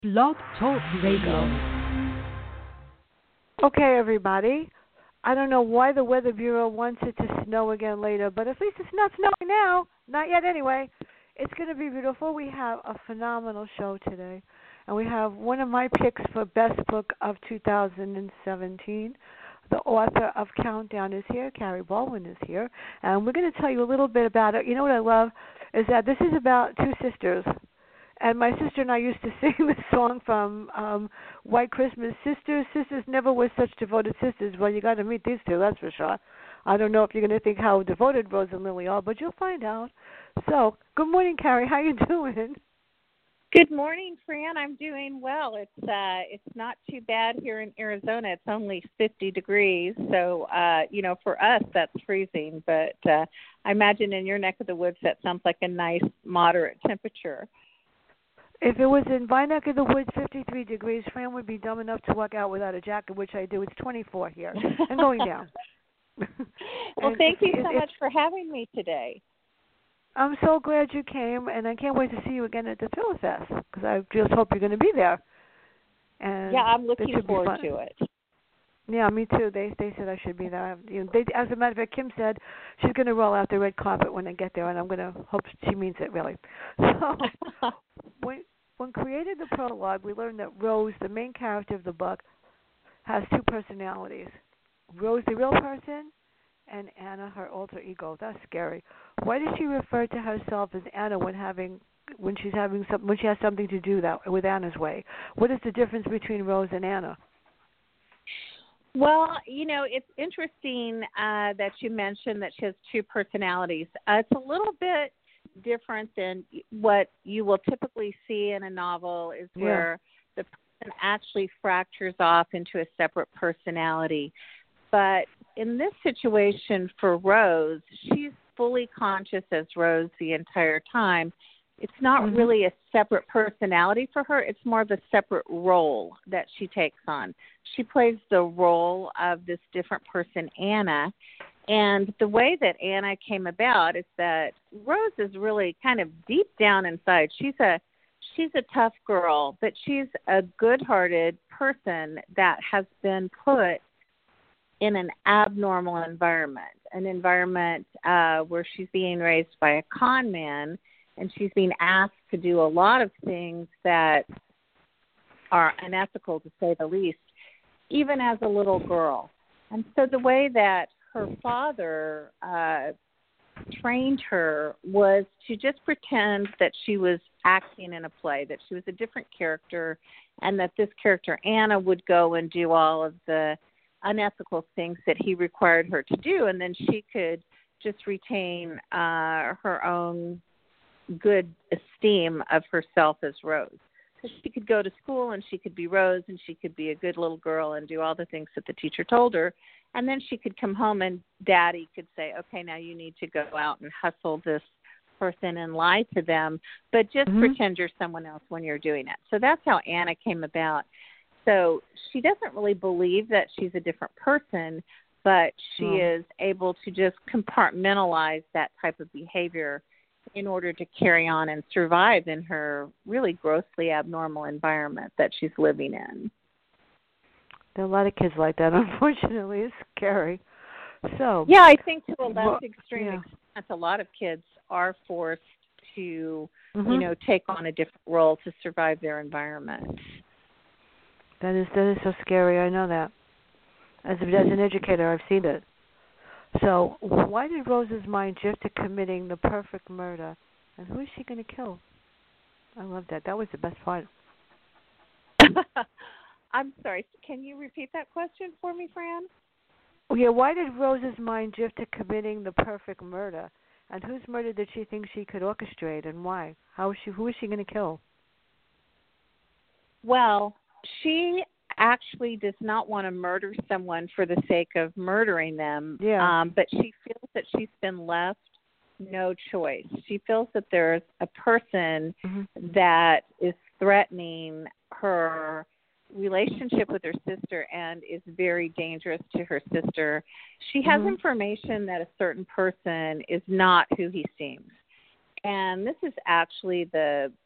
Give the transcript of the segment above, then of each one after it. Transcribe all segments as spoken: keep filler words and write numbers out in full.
Blog Talk Radio. Okay, everybody. I don't know why the Weather Bureau wants it to snow again later, but at least it's not snowing now. Not yet, anyway. It's going to be beautiful. We have a phenomenal show today. And we have one of my picks for Best Book of two thousand seventeen. The author of Countdown is here. Carrie Baldwin is here. And we're going to tell you a little bit about it. You know what I love is that this is about two sisters. And my sister and I used to sing the song from um, White Christmas. Sisters, sisters never were such devoted sisters. Well, you got to meet these two, that's for sure. I don't know if you're going to think how devoted Rose and Lily are, but you'll find out. So, good morning, Carrie. How you doing? Good morning, Fran. I'm doing well. It's uh, it's not too bad here in Arizona. It's only fifty degrees, so uh, you know, for us that's freezing. But uh, I imagine in your neck of the woods that sounds like a nice moderate temperature. If it was in my neck of the woods, fifty-three degrees, Fran would be dumb enough to walk out without a jacket, which I do. It's twenty-four here and going down. Well, thank you so much for having me today. I'm so glad you came, and I can't wait to see you again at the Thriller Fest because I just hope you're going to be there. And yeah, I'm looking forward to it. Yeah, me too. They they said I should be there. You know, they, as a matter of fact, Kim said she's going to roll out the red carpet when I get there, and I'm going to hope she means it really. So when when created the prologue, we learned that Rose, the main character of the book, has two personalities: Rose, the real person, and Anna, her alter ego. That's scary. Why does she refer to herself as Anna when having when she's having some when she has something to do that with Anna's way? What is the difference between Rose and Anna? Well, you know, it's interesting uh, that you mentioned that she has two personalities. Uh, it's a little bit different than what you will typically see in a novel is where yeah. the person actually fractures off into a separate personality. But in this situation for Rose, she's fully conscious as Rose the entire time. It's not mm-hmm. really a separate personality for her. It's more of a separate role that she takes on. She plays the role of this different person, Anna. And the way that Anna came about is that Rose is really kind of deep down inside. She's a she's a tough girl, but she's a good-hearted person that has been put in an abnormal environment, an environment uh, where she's being raised by a con man, and she's being asked to do a lot of things that are unethical, to say the least, even as a little girl. And so the way that her father uh, trained her was to just pretend that she was acting in a play, that she was a different character, and that this character, Anna, would go and do all of the unethical things that he required her to do, and then she could just retain uh, her own good esteem of herself as Rose. So she could go to school and she could be Rose and she could be a good little girl and do all the things that the teacher told her. And then she could come home and Daddy could say, okay, now you need to go out and hustle this person and lie to them, but just mm-hmm. pretend you're someone else when you're doing it. So that's how Anna came about. So she doesn't really believe that she's a different person, but she oh. is able to just compartmentalize that type of behavior in order to carry on and survive in her really grossly abnormal environment that she's living in. There are a lot of kids like that, unfortunately. It's scary. So yeah, I think to a less well, extreme yeah. extent, a lot of kids are forced to, mm-hmm. you know, take on a different role to survive their environment. That is that is so scary. I know that. As, a, as an educator, I've seen it. So why did Rose's mind drift to committing the perfect murder? And who is she going to kill? I love that. That was the best part. I'm sorry. Can you repeat that question for me, Fran? Oh, yeah, why did Rose's mind drift to committing the perfect murder? And whose murder did she think she could orchestrate and why? How is she, who is she going to kill? Well, she actually does not want to murder someone for the sake of murdering them. Yeah. Um, but she feels that she's been left no choice. She feels that there's a person mm-hmm. that is threatening her relationship with her sister and is very dangerous to her sister. She has mm-hmm. information that a certain person is not who he seems. And this is actually the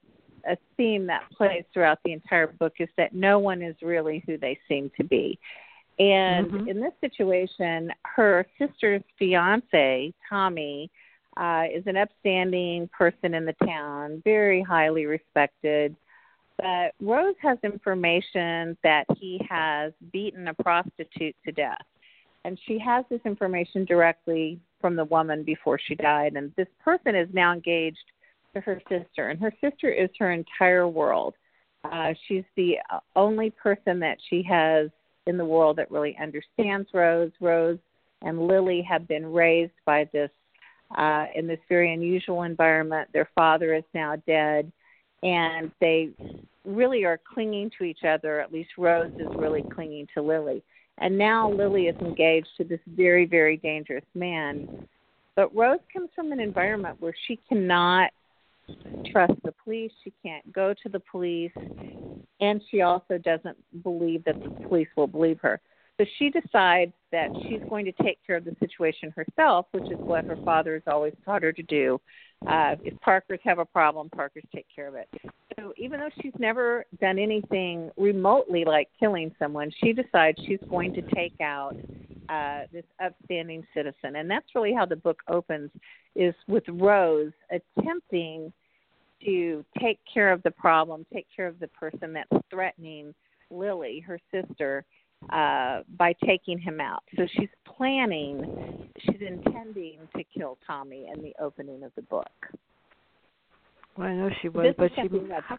a theme that plays throughout the entire book is that no one is really who they seem to be. And mm-hmm. in this situation, her sister's fiance, Tommy, uh, is an upstanding person in the town, very highly respected. But Rose has information that he has beaten a prostitute to death. And she has this information directly from the woman before she died. And this person is now engaged to her sister. And her sister is her entire world. Uh, she's the only person that she has in the world that really understands Rose. Rose and Lily have been raised by this, uh, in this very unusual environment. Their father is now dead. And they really are clinging to each other. At least Rose is really clinging to Lily. And now Lily is engaged to this very, very dangerous man. But Rose comes from an environment where she cannot trust the police. She can't go to the police. And she also doesn't believe that the police will believe her. So she decides that she's going to take care of the situation herself, which is what her father has always taught her to do. Uh, if Parkers have a problem, Parkers take care of it. So even though she's never done anything remotely like killing someone, she decides she's going to take out uh, this upstanding citizen. And that's really how the book opens, is with Rose attempting to take care of the problem, take care of the person that's threatening Lily, her sister, uh, by taking him out. So she's planning, she's intending to kill Tommy in the opening of the book. Well, I know she was, This but she. How,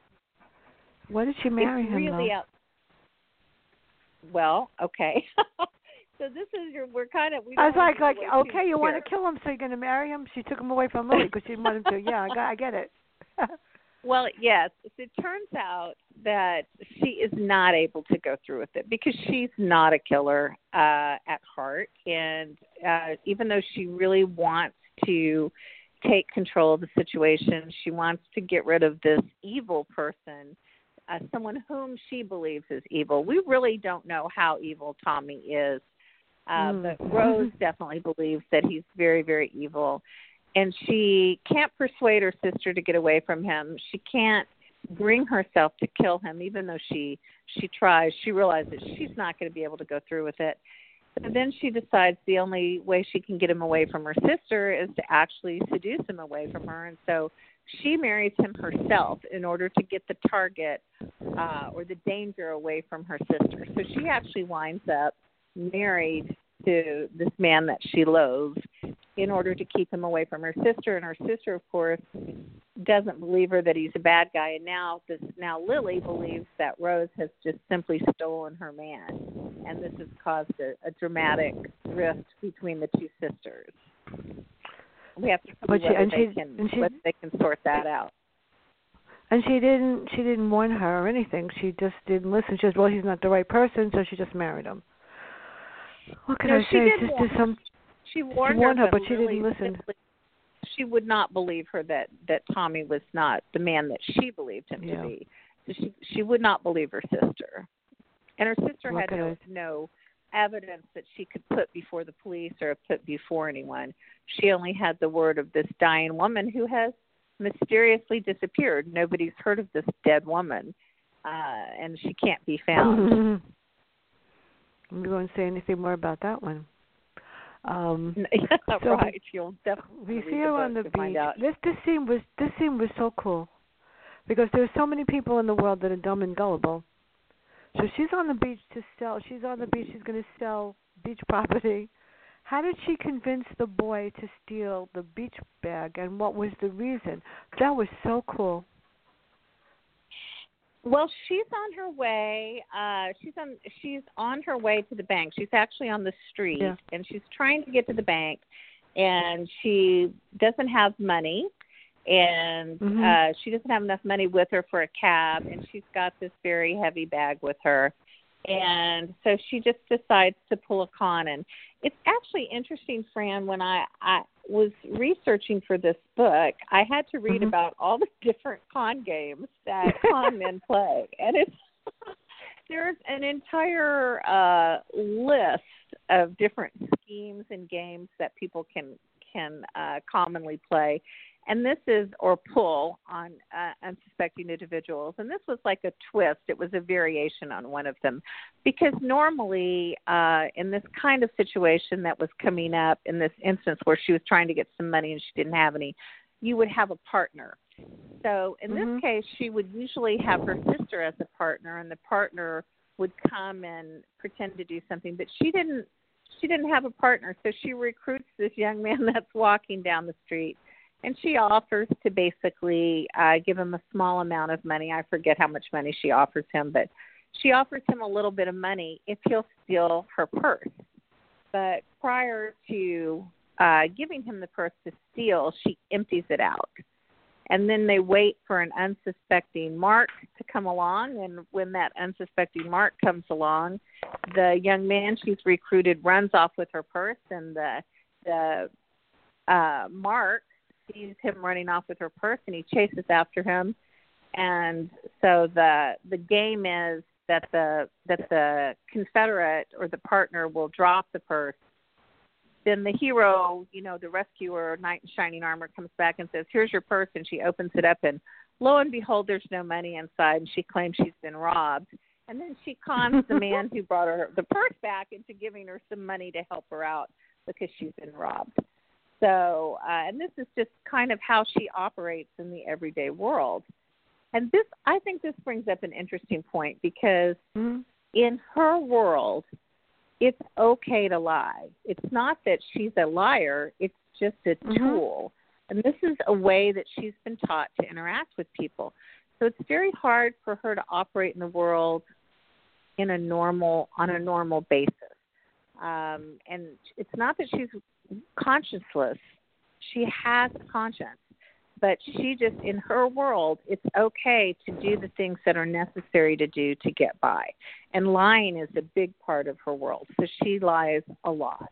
why did she marry it's him? Really though? out, well, okay. So this is your. We're kind of. We I was like, like, like, okay, you want to kill him, so you're going to marry him? She took him away from Lily because she didn't want him to. Yeah, I, got, I get it. Well, yes. It turns out that she is not able to go through with it because she's not a killer uh, at heart. And uh, even though she really wants to take control of the situation, she wants to get rid of this evil person, uh, someone whom she believes is evil. We really don't know how evil Tommy is, uh, mm. but Rose definitely believes that he's very, very evil. And she can't persuade her sister to get away from him. She can't bring herself to kill him, even though she she tries. She realizes she's not going to be able to go through with it. And then she decides the only way she can get him away from her sister is to actually seduce him away from her. And so she marries him herself in order to get the target uh, or the danger away from her sister. So she actually winds up married to this man that she loathes in order to keep him away from her sister. And her sister, of course, doesn't believe her that he's a bad guy. And now this now Lily believes that Rose has just simply stolen her man. And this has caused a, a dramatic rift between the two sisters. We have to see but she, whether, and they she, can, and she, whether they can sort that out. And she didn't she didn't warn her or anything. She just didn't listen. She said, well, he's not the right person, so she just married him. What can no, I she say? Did Just warn, some, she warned, she warned her, her, but she Lily didn't listen. Simply, she would not believe her that, that Tommy was not the man that she believed him yeah. to be. So she she would not believe her sister. And her sister what had no, I... no evidence that she could put before the police or put before anyone. She only had the word of this dying woman who has mysteriously disappeared. Nobody's heard of this dead woman, uh, and she can't be found. I'm going to say anything more about that one. Um, yeah, so right. You'll definitely we read see her the on the book to find beach. out. This this scene was this scene was so cool because there's so many people in the world that are dumb and gullible. So she's on the beach to sell. She's on the beach. She's going to sell beach property. How did she convince the boy to steal the beach bag, and what was the reason? That was so cool. Well, she's on her way. Uh, she's on. She's on her way to the bank. She's actually on the street, yeah. and she's trying to get to the bank, and she doesn't have money, and mm-hmm. uh, she doesn't have enough money with her for a cab, and she's got this very heavy bag with her, and so she just decides to pull a con. And it's actually interesting, Fran. When I, I was researching for this book, I had to read mm-hmm. about all the different con games that con men play, and it's there's an entire uh, list of different schemes and games that people can can uh, commonly play. and this is, or pull on uh, unsuspecting individuals. And this was like a twist. It was a variation on one of them. Because normally uh, in this kind of situation that was coming up, in this instance where she was trying to get some money and she didn't have any, you would have a partner. So in mm-hmm. this case, she would usually have her sister as a partner, and the partner would come and pretend to do something. But she didn't, she didn't have a partner, so she recruits this young man that's walking down the street. And she offers to basically uh, give him a small amount of money. I forget how much money she offers him, but she offers him a little bit of money if he'll steal her purse. But prior to uh, giving him the purse to steal, she empties it out. And then they wait for an unsuspecting Mark to come along. And when that unsuspecting Mark comes along, the young man she's recruited runs off with her purse, and the, the uh, Mark sees him running off with her purse, and he chases after him. And so the the game is that the that the Confederate or the partner will drop the purse. Then the hero, you know, the rescuer, knight in shining armor, comes back and says, "Here's your purse," and she opens it up, and lo and behold, there's no money inside, and she claims she's been robbed. And then she cons the man who brought her the purse back into giving her some money to help her out because she's been robbed. So, uh, and this is just kind of how she operates in the everyday world. And this, I think this brings up an interesting point, because mm-hmm. in her world, it's okay to lie. It's not that she's a liar. It's just a mm-hmm. tool. And this is a way that she's been taught to interact with people. So it's very hard for her to operate in the world in a normal, on a normal basis. Um, and it's not that she's conscienceless. She has a conscience, but she just, in her world, it's okay to do the things that are necessary to do to get by. And lying is a big part of her world, so she lies a lot.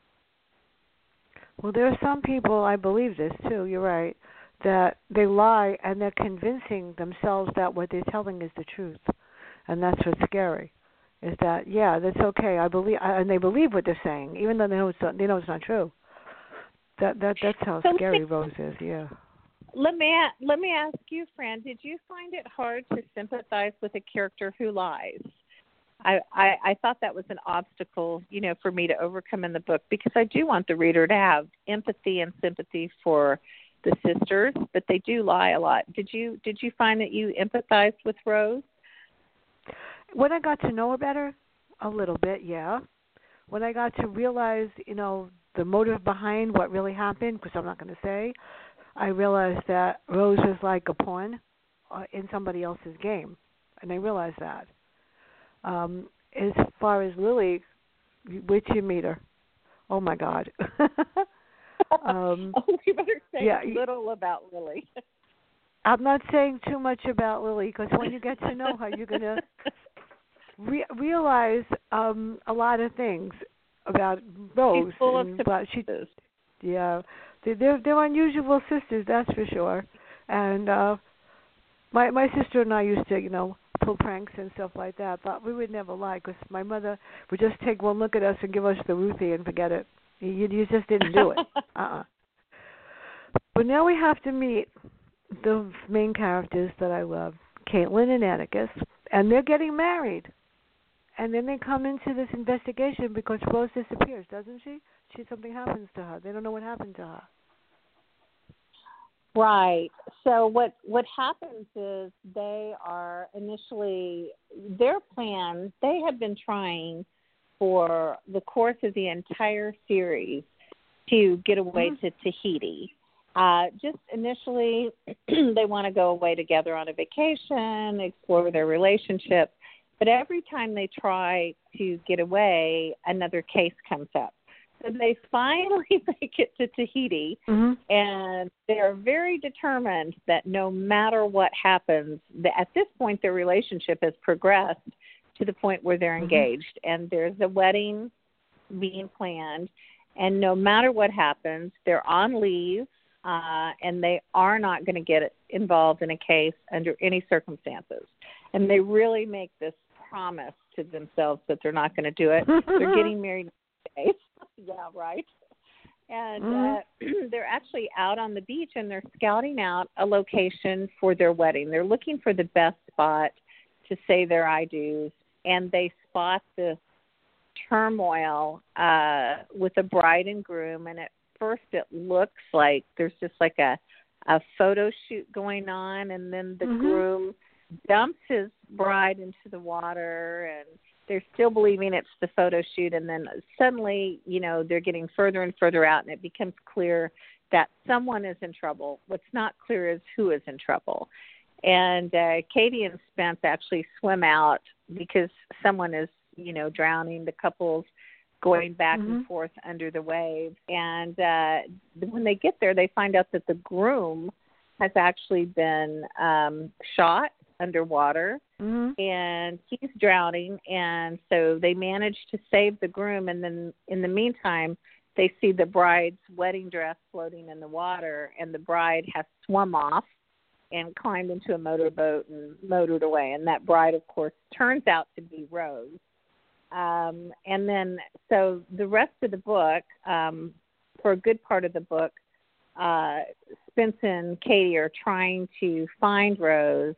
Well, there are some people, I believe this too, you're right, that they lie and they're convincing themselves that what they're telling is the truth. And that's what's scary, is that, yeah, that's okay, I believe, and they believe what they're saying, even though they know it's not, they know it's not true. That that That's how so scary me, Rose is, yeah. Let me, let me ask you, Fran, did you find it hard to sympathize with a character who lies? I, I, I thought that was an obstacle, you know, for me to overcome in the book, because I do want the reader to have empathy and sympathy for the sisters, but they do lie a lot. Did you did you find that you empathized with Rose? When I got to know her better, a little bit, yeah. When I got to realize, you know, the motive behind what really happened, because I'm not going to say, I realized that Rose was like a pawn uh, in somebody else's game, and I realized that. Um, as far as Lily, wait till you meet her. Oh my God. um, oh, you better say yeah, little about Lily. I'm not saying too much about Lily, because when you get to know her, you're gonna re- realize um, a lot of things about Rose. She's full and, of but she, surprises. yeah, they, they're they're unusual sisters, that's for sure. And uh, my my sister and I used to, you know, pull pranks and stuff like that, but we would never lie, because my mother would just take one look at us and give us the Ruthie and forget it. You, you just didn't do it. uh-uh. But now we have to meet the main characters that I love, Caitlin and Atticus, and they're getting married. And then they come into this investigation because Rose disappears, doesn't she? She something happens to her. They don't know what happened to her. Right. So what what happens is they are initially, their plan, they have been trying for the course of the entire series to get away mm-hmm. to Tahiti. Uh, just initially, they want to go away together on a vacation, explore their relationship. But every time they try to get away, another case comes up. So they finally make it to Tahiti, mm-hmm. and they're very determined that no matter what happens, that at this point their relationship has progressed to the point where they're engaged, mm-hmm. and there's a wedding being planned, and no matter what happens, they're on leave, uh, and they are not going to get involved in a case under any circumstances. And they really make this promise to themselves that they're not going to do it. They're getting married in days. Yeah, right. and Mm-hmm. uh, they're actually out on the beach, and they're scouting out a location for their wedding. They're looking for the best spot to say their I do's, and they spot this turmoil uh, with the bride and groom, and at first it looks like there's just like a, a photo shoot going on, and then the Mm-hmm. groom dumps his bride into the water, and they're still believing it's the photo shoot, and then suddenly, you know, they're getting further and further out, and it becomes clear that someone is in trouble. What's not clear is who is in trouble. And uh, Katie and Spence actually swim out because someone is, you know, drowning. The couple's going back Mm-hmm. and forth under the waves. And uh, when they get there, they find out that the groom has actually been um, shot underwater, Mm-hmm. and he's drowning. And so they manage to save the groom. And then in the meantime, they see the bride's wedding dress floating in the water, and the bride has swum off and climbed into a motorboat and motored away. And that bride, of course, turns out to be Rose. Um, and then, so the rest of the book, um, for a good part of the book, uh, Spence and Katie are trying to find Rose,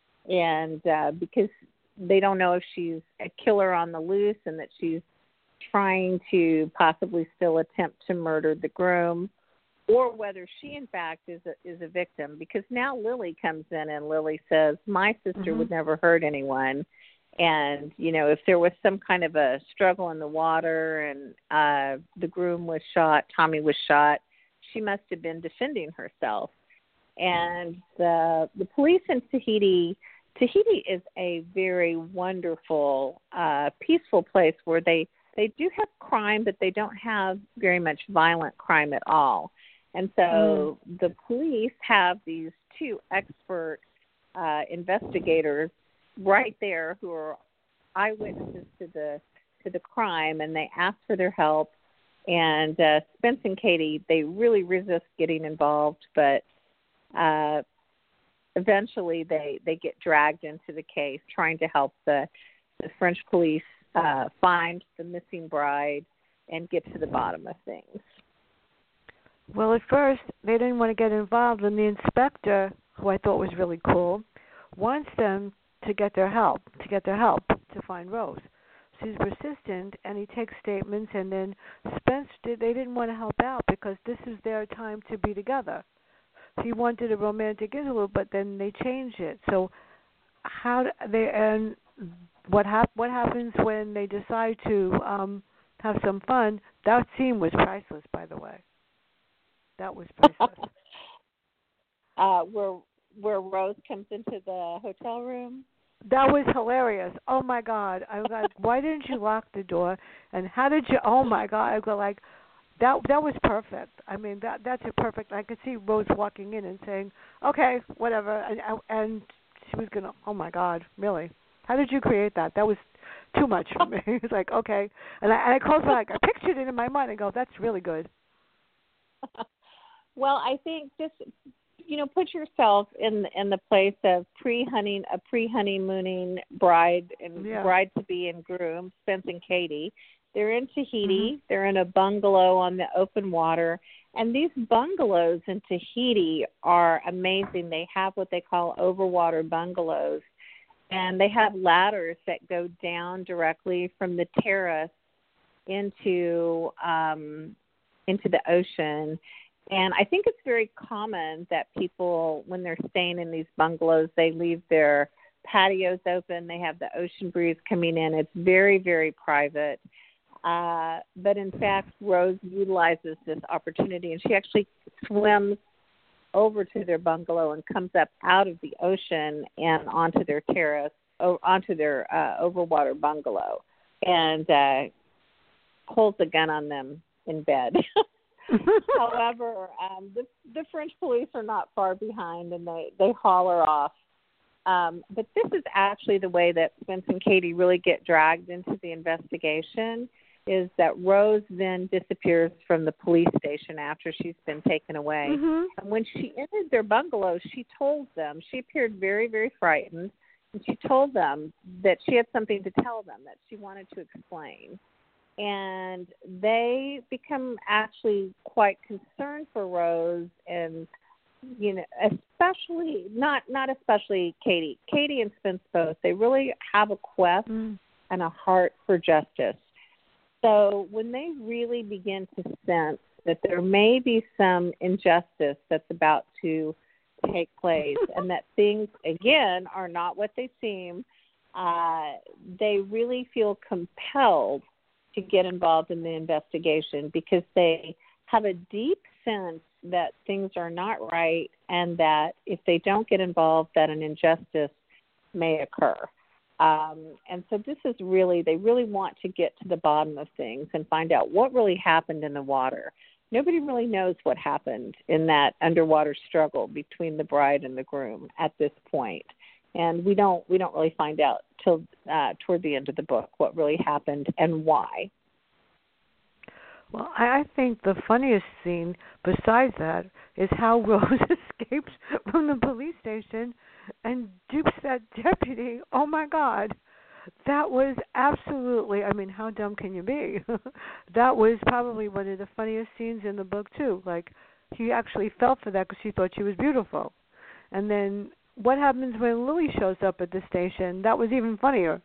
and uh, because they don't know if she's a killer on the loose and that she's trying to possibly still attempt to murder the groom, or whether she, in fact, is a, is a victim. Because now Lily comes in, and Lily says, my sister Mm-hmm. would never hurt anyone. And, you know, if there was some kind of a struggle in the water and uh, the groom was shot, Tommy was shot, she must have been defending herself. And the, the police in Tahiti, Tahiti is a very wonderful, uh, peaceful place where they, they do have crime, but they don't have very much violent crime at all. And so mm. the police have these two expert uh, investigators right there who are eyewitnesses to the to the crime, and they ask for their help. And uh, Spence and Katie, they really resist getting involved, but uh, eventually they, they get dragged into the case, trying to help the, the French police uh, find the missing bride and get to the bottom of things. Well, at first, they didn't want to get involved, and the inspector, who I thought was really cool, wants them to get their help, to get their help to find Rose. So he's persistent, and he takes statements, and then Spence, did, they didn't want to help out because this is their time to be together. He wanted a romantic interlude, but then they changed it. So how do they, and what, hap, what happens when they decide to um, have some fun? That scene was priceless, by the way. That was priceless. uh, where where Rose comes into the hotel room. That was hilarious. Oh my God! I was like, why didn't you lock the door? And how did you? Oh my God! I go like, that that was perfect. I mean, that that's a perfect. I could see Rose walking in and saying, okay, whatever, and and she was gonna. Oh my God! Really? How did you create that? That was too much for me. It's like, okay, and I and I closed my eyes. I pictured it in my mind and go, that's really good. Well, I think just, you know, put yourself in in the place of pre-honey, a pre-honeymooning bride and Yeah. bride to be and groom, Spence and Katie. They're in Tahiti. Mm-hmm. They're in a bungalow on the open water, and these bungalows in Tahiti are amazing. They have what they call overwater bungalows, and they have ladders that go down directly from the terrace into um, into the ocean. And I think it's very common that people, when they're staying in these bungalows, they leave their patios open. They have the ocean breeze coming in. It's very, very private. Uh, but in fact, Rose utilizes this opportunity, and she actually swims over to their bungalow and comes up out of the ocean and onto their terrace, or onto their uh, overwater bungalow, and uh, holds a gun on them in bed. However, um, the, the French police are not far behind, and they, they haul her off. Um, but this is actually the way that Spence and Katie really get dragged into the investigation, is that Rose then disappears from the police station after she's been taken away. Mm-hmm. And when she entered their bungalow, she told them, she appeared very, very frightened, and she told them that she had something to tell them that she wanted to explain. and they become actually quite concerned for Rose, and you know, especially not not especially Katie. Katie and Spence both. They really have a quest mm. and a heart for justice. So when they really begin to sense that there may be some injustice that's about to take place, and that things again are not what they seem, uh, they really feel compelled to get involved in the investigation because they have a deep sense that things are not right and that if they don't get involved, that an injustice may occur. Um, and so this is really, they really want to get to the bottom of things and find out what really happened in the water. Nobody really knows what happened in that underwater struggle between the bride and the groom at this point. And we don't we don't really find out till uh, toward the end of the book what really happened and why. Well, I think the funniest scene besides that is how Rose escapes from the police station and dupes that deputy. Oh, my God. That was absolutely, I mean, how dumb can you be? That was probably one of the funniest scenes in the book, too. Like, he actually fell for that because she thought she was beautiful. And then what happens when Lily shows up at the station? That was even funnier.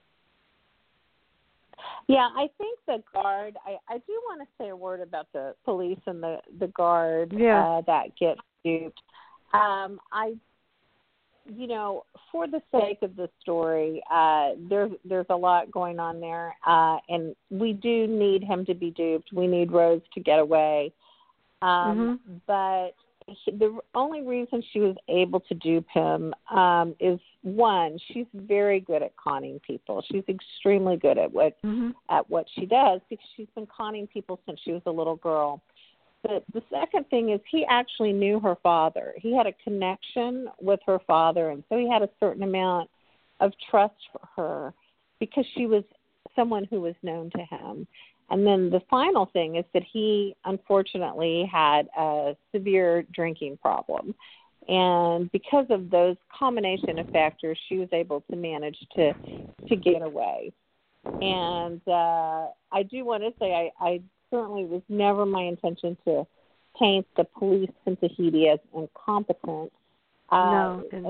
Yeah, I think the guard, I, I do want to say a word about the police and the, the guard yeah. uh, that gets duped. Um, I, you know, for the sake of the story, uh, there's, there's a lot going on there, uh, and we do need him to be duped. We need Rose to get away. Um, mm-hmm. But the only reason she was able to dupe him um, is, one, she's very good at conning people. She's extremely good at what mm-hmm. at what she does because she's been conning people since she was a little girl. But the second thing is he actually knew her father. He had a connection with her father, and so he had a certain amount of trust for her because she was someone who was known to him. And then the final thing is that he, unfortunately, had a severe drinking problem. And because of those combination of factors, she was able to manage to to get away. And uh, I do want to say I, I certainly was never my intention to paint the police in Tahiti as incompetent. No. Uh,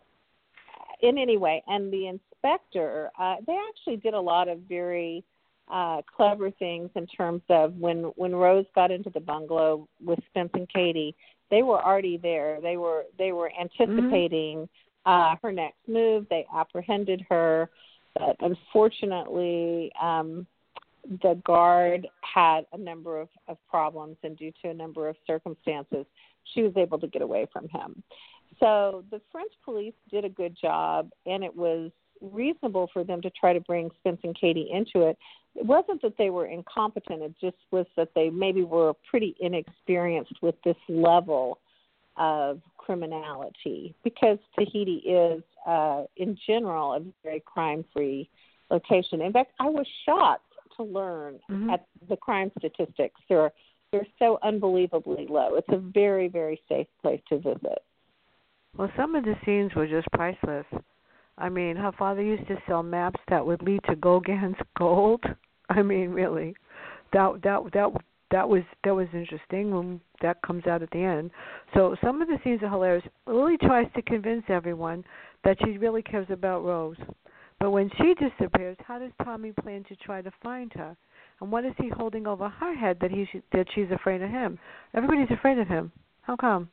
in any way. And the inspector, uh, they actually did a lot of very uh, clever things in terms of when, when Rose got into the bungalow with Spence and Katie, they were already there. They were they were anticipating mm-hmm. uh, her next move. They apprehended her, but unfortunately, um, the guard had a number of, of problems, and due to a number of circumstances, she was able to get away from him. So the French police did a good job, and it was reasonable for them to try to bring Spence and Katie into it. It wasn't that they were incompetent. It just was that they maybe were pretty inexperienced with this level of criminality because Tahiti is, uh, in general, a very crime-free location. In fact, I was shocked to learn mm-hmm. at the crime statistics. They're, they're so unbelievably low. It's a very, very safe place to visit. Well, some of the scenes were just priceless. I mean, her father used to sell maps that would lead to Gauguin's gold. I mean, really, that that that that was that was interesting when that comes out at the end. So some of the scenes are hilarious. Lily tries to convince everyone that she really cares about Rose, but when she disappears, how does Tommy plan to try to find her? And what is he holding over her head that he that she's afraid of him? Everybody's afraid of him. How come?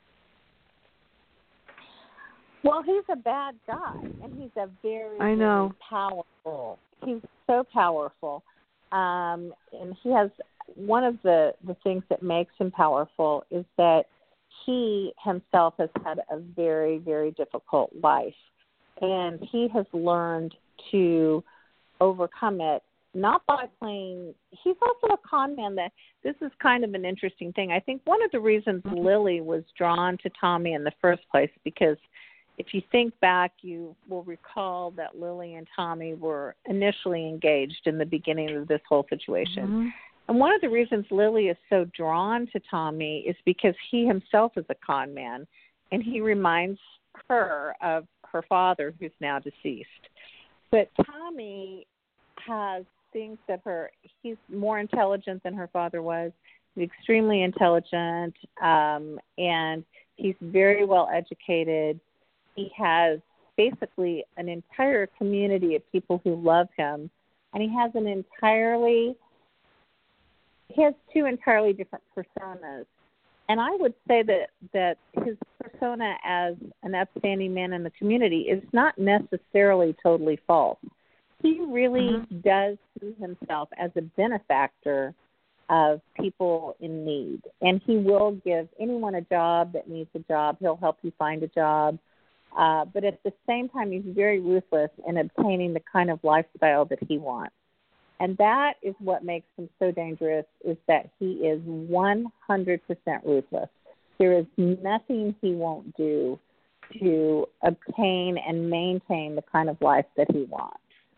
Well, he's a bad guy, and he's a very, I know. very powerful. He's so powerful. Um, and he has one of the, the things that makes him powerful is that he himself has had a very, very difficult life. And he has learned to overcome it, not by playing. He's also a con man. That this is kind of an interesting thing. I think one of the reasons mm-hmm. Lily was drawn to Tommy in the first place, because if you think back, you will recall that Lily and Tommy were initially engaged in the beginning of this whole situation. Mm-hmm. And one of the reasons Lily is so drawn to Tommy is because he himself is a con man, and he reminds her of her father, who's now deceased. But Tommy has thinks that her he's more intelligent than her father was. He's extremely intelligent, um, and he's very well educated. He has basically an entire community of people who love him, and he has an entirely he has two entirely different personas. And I would say that, that his persona as an upstanding man in the community is not necessarily totally false. He really mm-hmm. does see himself as a benefactor of people in need. And he will give anyone a job that needs a job. He'll help you find a job. Uh, but at the same time, he's very ruthless in obtaining the kind of lifestyle that he wants. And that is what makes him so dangerous, is that he is one hundred percent ruthless. There is nothing he won't do to obtain and maintain the kind of life that he wants.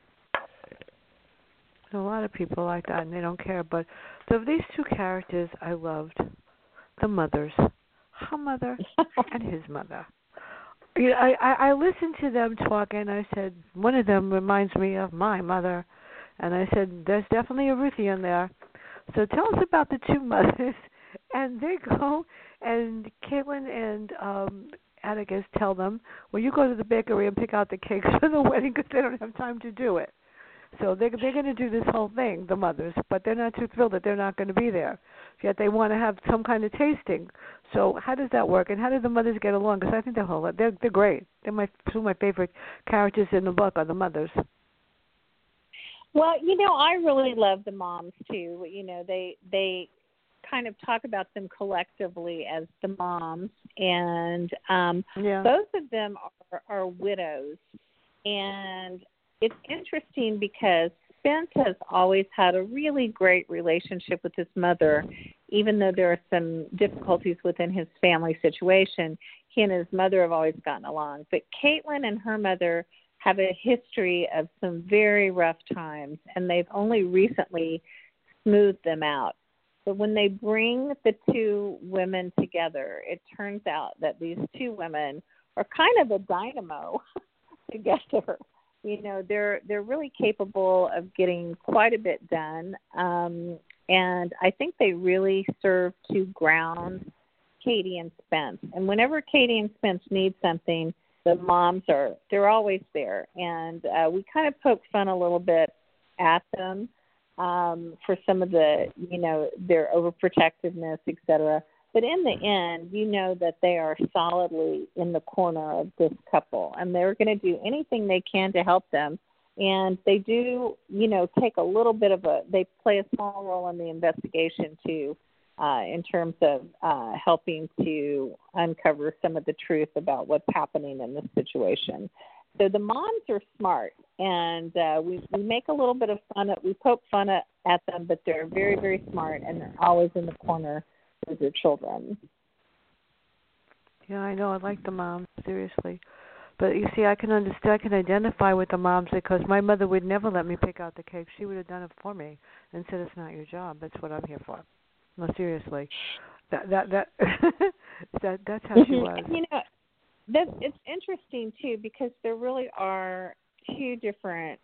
A lot of people like that, and they don't care. But of these two characters I loved, the mothers, her mother and his mother. You know, I, I, I listened to them talk, and I said, one of them reminds me of my mother. And I said, there's definitely a Ruthie in there. So tell us about the two mothers. And they go, and Caitlin and um, Atticus tell them, well, you go to the bakery and pick out the cakes for the wedding because they don't have time to do it. So they're, they're going to do this whole thing, the mothers, but they're not too thrilled that they're not going to be there. Yet they want to have some kind of tasting. So how does that work, and how do the mothers get along? Because I think they're whole, they're they're great. They're my two of my favorite characters in the book are the mothers. Well, you know, I really love the moms too. You know, they they kind of talk about them collectively as the moms, and um, yeah. both of them are, are widows. And it's interesting because Spence has always had a really great relationship with his mother, even though there are some difficulties within his family situation. He and his mother have always gotten along. But Caitlin and her mother have a history of some very rough times, and they've only recently smoothed them out. But when they bring the two women together, it turns out that these two women are kind of a dynamo together. You know, they're they're really capable of getting quite a bit done, um, and I think they really serve to ground Katie and Spence. And whenever Katie and Spence need something, the moms are, they're always there. And uh, we kind of poke fun a little bit at them um, for some of the, you know, their overprotectiveness, et cetera. But in the end, you know that they are solidly in the corner of this couple, and they're going to do anything they can to help them. And they do, you know, take a little bit of a, they play a small role in the investigation too, uh, in terms of uh, helping to uncover some of the truth about what's happening in this situation. So the moms are smart, and uh, we, we make a little bit of fun, at, we poke fun at, at them, but they're very, very smart, and they're always in the corner with their children. Yeah, I know. I like the moms, seriously. But you see, I can understand, I can identify with the moms because my mother would never let me pick out the cake. She would have done it for me and said, "It's not your job. That's what I'm here for." No, seriously. That that that that that's how she was. You know, that's it's interesting too because there really are two different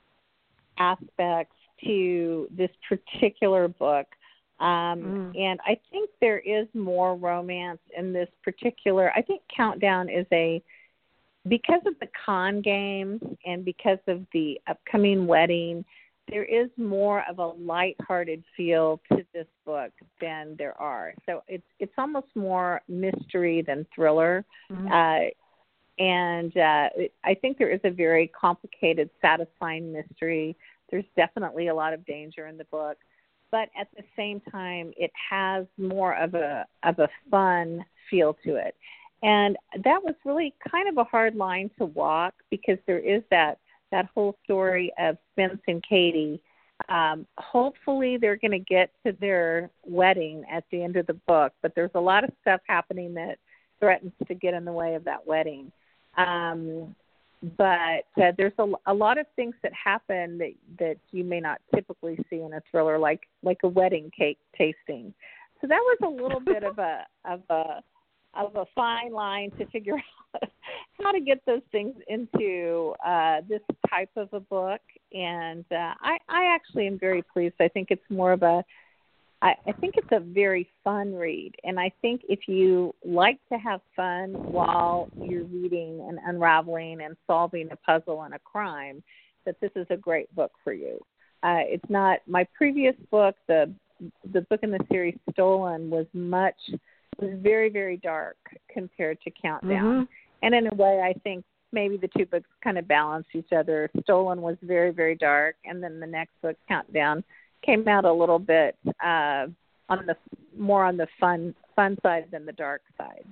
aspects to this particular book. Um, mm. And I think there is more romance in this particular. I think Countdown is a, because of the con games and because of the upcoming wedding, there is more of a lighthearted feel to this book than there are. So it's it's almost more mystery than thriller. Mm-hmm. Uh, and uh, I think there is a very complicated, satisfying mystery. There's definitely a lot of danger in the book. But at the same time, it has more of a of a fun feel to it. And that was really kind of a hard line to walk because there is that, that whole story of Spence and Katie. Um, hopefully they're going to get to their wedding at the end of the book, but there's a lot of stuff happening that threatens to get in the way of that wedding. Um But uh, there's a, a lot of things that happen that, that you may not typically see in a thriller, like like a wedding cake tasting. So that was a little bit of a of a of a fine line to figure out how to get those things into uh, this type of a book. And uh, I, I actually am very pleased. I think it's more of a, I, I think it's a very fun read. And I think if you like to have fun while you're reading and unraveling and solving a puzzle and a crime, that this is a great book for you. Uh, it's not, my previous book, the the book in the series Stolen, was much, was very, very dark compared to Countdown. Mm-hmm. And in a way, I think maybe the two books kind of balance each other. Stolen was very, very dark, and then the next book, Countdown, came out a little bit uh, on the more on the fun fun side than the dark side.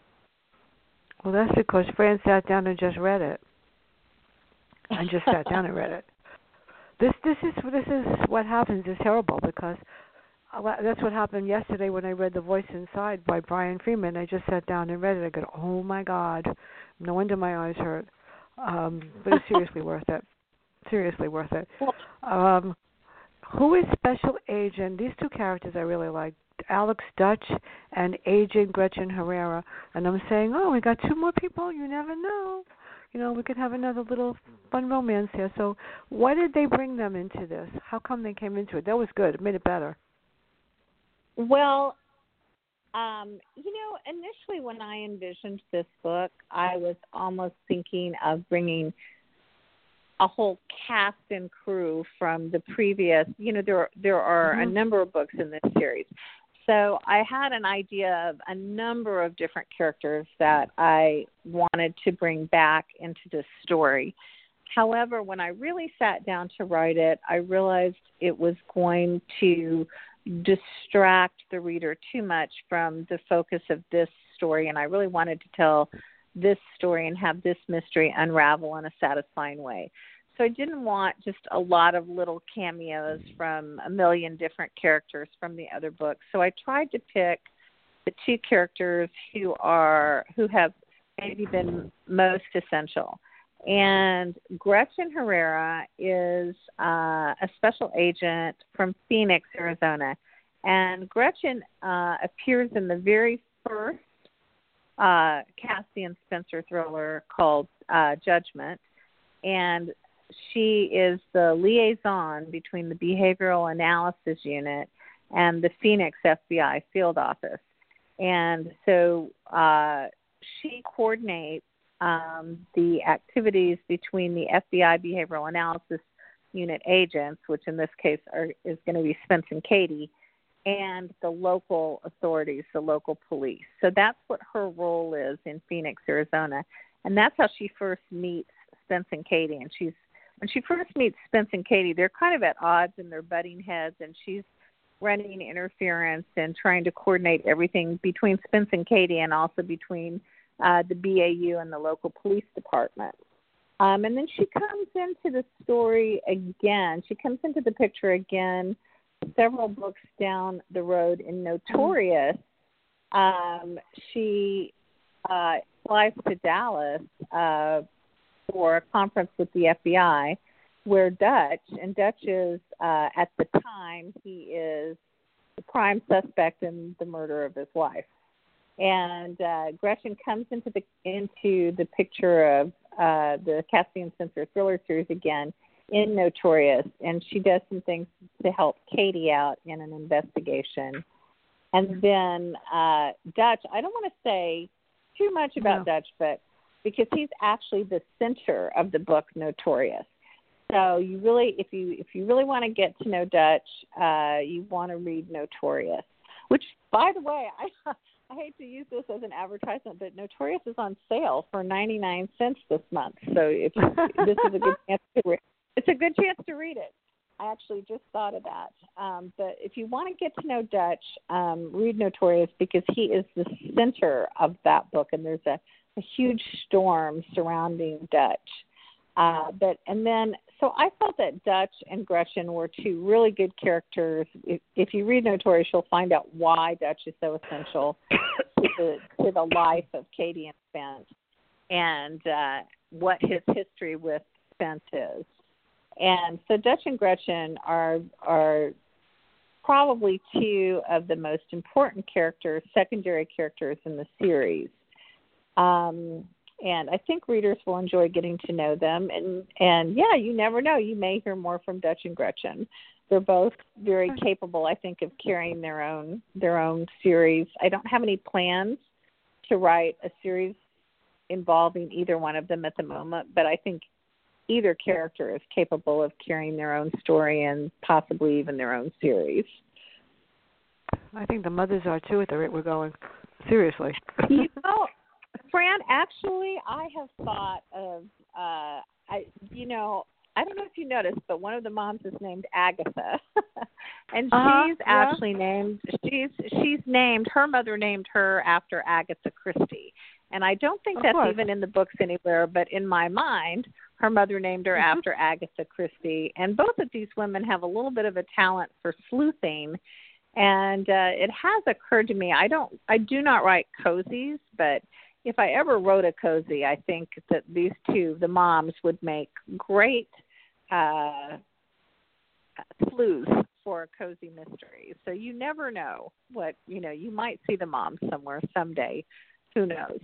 Well, that's because Fran sat down and just read it. I just sat down and read it. This this is this is what happens. It's terrible because that's what happened yesterday when I read The Voice Inside by Brian Freeman. I just sat down and read it. I go, oh my God, no wonder my eyes hurt. Um, but it's seriously worth it. Seriously worth it. Um, who is Special Agent? These two characters I really like, Alex Dutch and Agent Gretchen Herrera. And I'm saying, oh, we got two more people. You never know. You know, we could have another little fun romance here. So why did they bring them into this? How come they came into it? That was good. It made it better. Well, um, you know, initially when I envisioned this book, I was almost thinking of bringing a whole cast and crew from the previous, you know, there, there are mm-hmm. a number of books in this series. So I had an idea of a number of different characters that I wanted to bring back into this story. However, when I really sat down to write it, I realized it was going to distract the reader too much from the focus of this story, and I really wanted to tell this story and have this mystery unravel in a satisfying way. So I didn't want just a lot of little cameos from a million different characters from the other books. So I tried to pick the two characters who are who have maybe been most essential. And Gretchen Herrera is uh, a special agent from Phoenix, Arizona. And Gretchen uh, appears in the very first uh, Cassian Spencer thriller called uh, Judgment. And she is the liaison between the Behavioral Analysis Unit and the Phoenix F B I field office. And so uh, she coordinates Um, the activities between the F B I Behavioral Analysis Unit agents, which in this case are, is going to be Spence and Katie, and the local authorities, the local police. So that's what her role is in Phoenix, Arizona. And that's how she first meets Spence and Katie. And she's when she first meets Spence and Katie, they're kind of at odds and they're butting heads, and she's running interference and trying to coordinate everything between Spence and Katie and also between Uh, the B A U and the local police department. Um, and then she comes into the story again. She comes into the picture again several books down the road in Notorious. Um, she uh, flies to Dallas uh, for a conference with the F B I where Dutch, and Dutch is, uh, at the time, he is the prime suspect in the murder of his wife. And uh, Gretchen comes into the into the picture of uh, the Cassian Spencer thriller series again in Notorious, and she does some things to help Katie out in an investigation. And then uh, Dutch, I don't want to say too much about no. Dutch, but because he's actually the center of the book Notorious. So you really, if you if you really want to get to know Dutch, uh, you want to read Notorious. Which, by the way, I. I hate to use this as an advertisement, but Notorious is on sale for ninety-nine cents this month. So if you, this is a good chance to read, it's a good chance to read it. I actually just thought of that. Um, but if you want to get to know Dutch, um, read Notorious because he is the center of that book, and there's a, a huge storm surrounding Dutch. Uh, but and then so I felt that Dutch and Gretchen were two really good characters. If, if you read Notorious, you'll find out why Dutch is so essential to the, to the life of Katie and Spence, and uh, what his history with Spence is. And so Dutch and Gretchen are are probably two of the most important characters, secondary characters in the series. Um, and I think readers will enjoy getting to know them. And, and yeah, you never know. You may hear more from Dutch and Gretchen. They're both very capable, I think, of carrying their own their own series. I don't have any plans to write a series involving either one of them at the moment, but I think either character is capable of carrying their own story and possibly even their own series. I think the mothers are too at the rate we're going. Seriously. You know, Fran, actually, I have thought of, uh, I, you know, I don't know if you noticed, but one of the moms is named Agatha, and uh-huh, she's yeah. actually named. She's she's named. Her mother named her after Agatha Christie, and I don't think of that's course. even in the books anywhere. But in my mind, her mother named her mm-hmm. after Agatha Christie, and both of these women have a little bit of a talent for sleuthing. And uh, it has occurred to me. I don't. I do not write cozies, but if I ever wrote a cozy, I think that these two, the moms, would make great uh, clues for a cozy mystery. So you never know what, you know, you might see the moms somewhere someday. Who knows?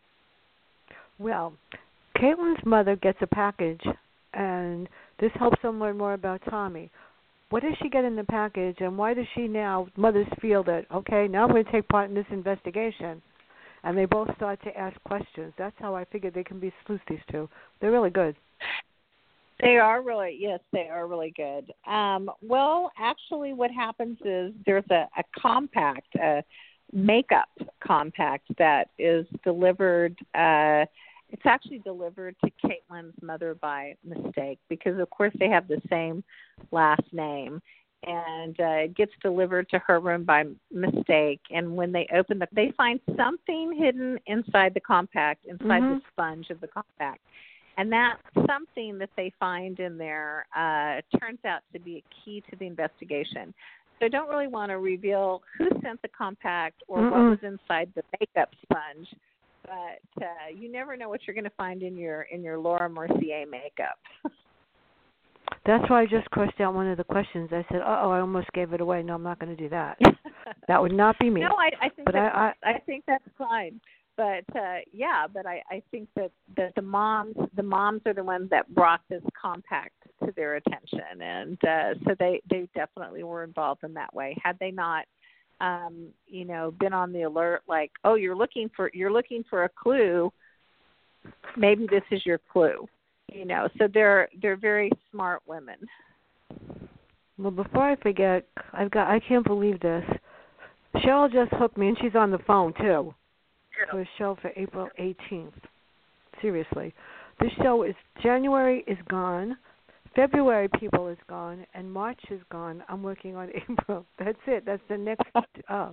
Well, Caitlin's mother gets a package, and this helps them learn more about Tommy. What does she get in the package, and why does she now, mothers feel that, okay, now I'm going to take part in this investigation? And they both start to ask questions. That's how I figured they can be sleuths, these two. They're really good. They are really, yes, they are really good. Um, well, actually what happens is there's a, a compact, a makeup compact that is delivered, uh, it's actually delivered to Caitlin's mother by mistake because, of course, they have the same last name. And uh, it gets delivered to her room by mistake. And when they open the, they find something hidden inside the compact, inside mm-hmm. the sponge of the compact. And that something that they find in there uh, turns out to be a key to the investigation. So I don't really want to reveal who sent the compact or Mm-mm. what was inside the makeup sponge. But uh, you never know what you're going to find in your in your Laura Mercier makeup. That's why I just crossed out one of the questions. I said, uh-oh, I almost gave it away. No, I'm not going to do that. That would not be me. No, I, I think but that's, I, I, I think that's fine. But uh, yeah, but I, I think that, that the moms the moms are the ones that brought this compact to their attention, and uh, so they, they definitely were involved in that way. Had they not, um, you know, been on the alert, like, oh, you're looking for you're looking for a clue, maybe this is your clue. You know, so they're they're very smart women. Well, before I forget, I've got I can't believe this. Cheryl just hooked me, and she's on the phone too, for a show for April eighteenth. Seriously, this show is January is gone, February people is gone, and March is gone. I'm working on April. That's it. That's the next uh,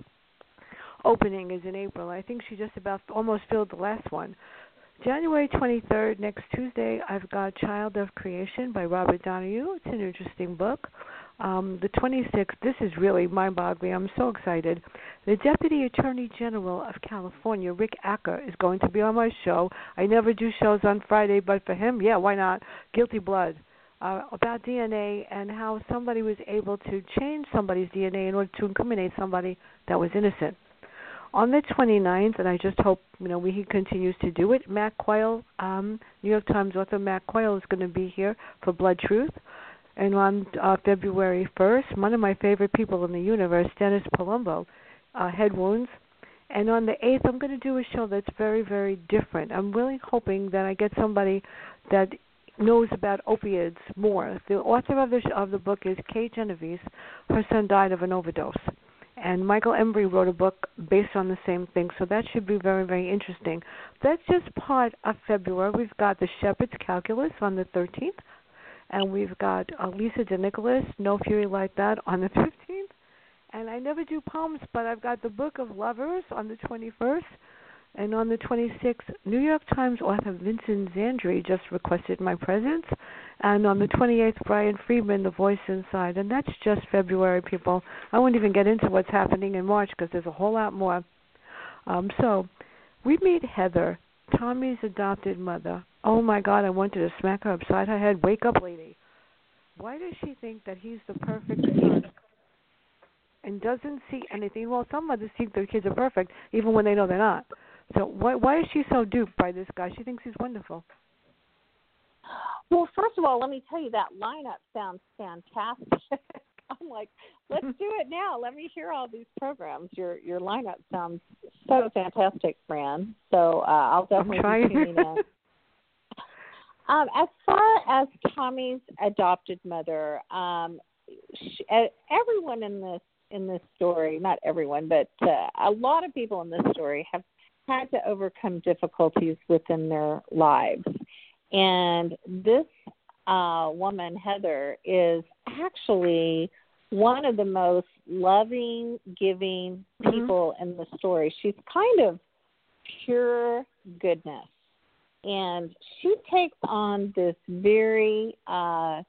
opening is in April. I think she just about almost filled the last one. January twenty-third, next Tuesday, I've got Child of Creation by Robert Donahue. It's an interesting book. Um, the twenty-sixth, this is really mind-boggling. I'm so excited. The Deputy Attorney General of California, Rick Acker, is going to be on my show. I never do shows on Friday, but for him, yeah, why not? Guilty Blood, uh, about D N A and how somebody was able to change somebody's D N A in order to incriminate somebody that was innocent. On the twenty-ninth, and I just hope you know we, he continues to do it, Matt Quayle, um, New York Times author Matt Quayle is going to be here for Blood Truth. And on uh, February first, one of my favorite people in the universe, Dennis Palumbo, uh, Head Wounds. And on the eighth, I'm going to do a show that's very, very different. I'm really hoping that I get somebody that knows about opioids more. The author of the, of the book is Kate Genovese. Her son died of an overdose. And Michael Embry wrote a book based on the same thing, so that should be very, very interesting. That's just part of February. We've got The Shepherd's Calculus on the thirteenth, and we've got uh, Lisa DeNicholas, No Fury Like That, on the fifteenth. And I never do poems, but I've got The Book of Lovers on the twenty-first. And on the twenty-sixth, New York Times author Vincent Zandri just requested my presence. And on the twenty-eighth, Brian Friedman, The Voice Inside. And that's just February, people. I won't even get into what's happening in March because there's a whole lot more. Um, so we meet Heather, Tommy's adopted mother. Oh, my God, I wanted to smack her upside her head. Wake up, lady. Why does she think that he's the perfect son? and doesn't see anything. Well, some mothers think their kids are perfect even when they know they're not. So why why is she so duped by this guy? She thinks he's wonderful. Well, first of all, let me tell you that lineup sounds fantastic. I'm like, let's do it now. Let me hear all these programs. Your your lineup sounds so fantastic, Fran. So uh, I'll definitely be tuning in. Um, as far as Tommy's adopted mother, um, she, uh, everyone in this in this story, not everyone, but uh, a lot of people in this story have had to overcome difficulties within their lives. And this uh, woman, Heather, is actually one of the most loving, giving people mm-hmm. in the story. She's kind of pure goodness. And she takes on this very uh,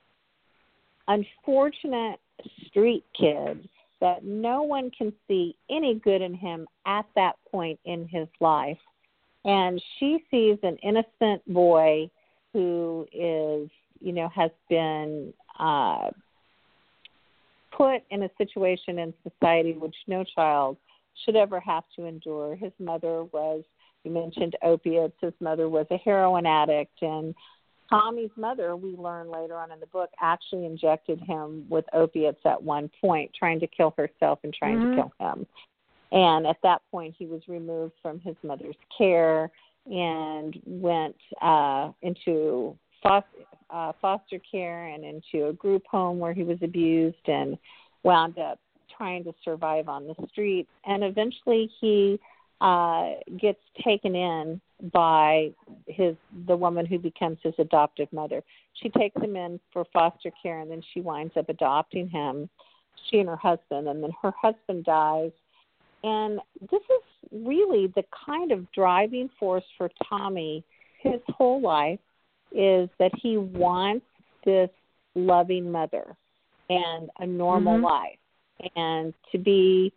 unfortunate street kid that no one can see any good in him at that point in his life. And she sees an innocent boy who is, you know, has been uh, put in a situation in society which no child should ever have to endure. His mother was, you mentioned opiates, his mother was a heroin addict, and Tommy's mother, we learn later on in the book, actually injected him with opiates at one point, trying to kill herself and trying mm-hmm. to kill him. And at that point, he was removed from his mother's care and went uh, into foster, uh, foster care and into a group home where he was abused and wound up trying to survive on the street. And eventually he uh, gets taken in by his the woman who becomes his adoptive mother. She takes him in for foster care, and then she winds up adopting him, she and her husband, and then her husband dies. And this is really the kind of driving force for Tommy his whole life, is that he wants this loving mother and a normal mm-hmm. life, and to be,